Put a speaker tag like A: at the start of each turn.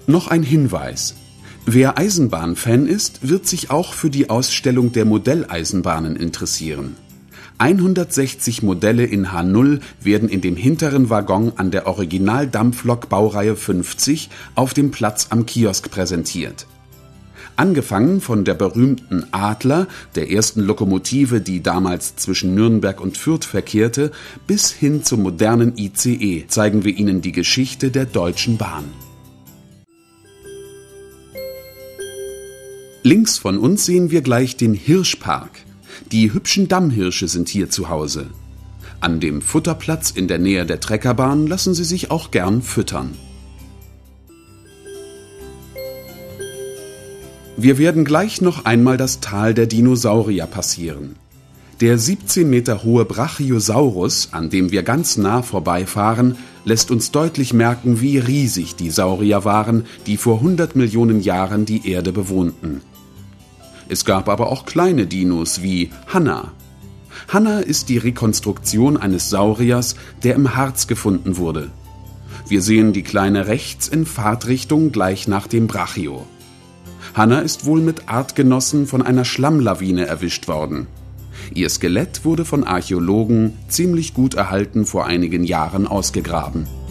A: Noch ein Hinweis: Wer Eisenbahnfan ist, wird sich auch für die Ausstellung der Modelleisenbahnen interessieren. 160 Modelle in H0 werden in dem hinteren Waggon an der Original-Dampflok Baureihe 50 auf dem Platz am Kiosk präsentiert. Angefangen von der berühmten Adler, der ersten Lokomotive, die damals zwischen Nürnberg und Fürth verkehrte, bis hin zum modernen ICE zeigen wir Ihnen die Geschichte der Deutschen Bahn. Links von uns sehen wir gleich den Hirschpark. Die hübschen Dammhirsche sind hier zu Hause. An dem Futterplatz in der Nähe der Treckerbahn lassen sie sich auch gern füttern. Wir werden gleich noch einmal das Tal der Dinosaurier passieren. Der 17 Meter hohe Brachiosaurus, an dem wir ganz nah vorbeifahren, lässt uns deutlich merken, wie riesig die Saurier waren, die vor 100 Millionen Jahren die Erde bewohnten. Es gab aber auch kleine Dinos wie Hanna. Hanna ist die Rekonstruktion eines Sauriers, der im Harz gefunden wurde. Wir sehen die Kleine rechts in Fahrtrichtung gleich nach dem Brachio. Hanna ist wohl mit Artgenossen von einer Schlammlawine erwischt worden. Ihr Skelett wurde von Archäologen ziemlich gut erhalten vor einigen Jahren ausgegraben.